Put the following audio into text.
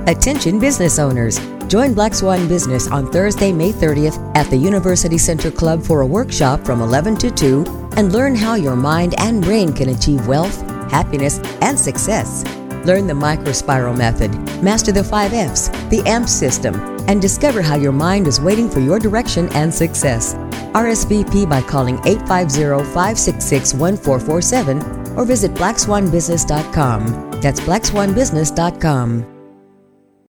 Attention business owners. Join Black Swan Business on Thursday, May 30th at the University Center Club for a workshop from 11 to 2 and learn how your mind and brain can achieve wealth, happiness, and success. Learn the microspiral method, master the 5 F's, the AMP system, and discover how your mind is waiting for your direction and success. RSVP by calling 850-566-1447 or visit blackswanbusiness.com. That's blackswanbusiness.com.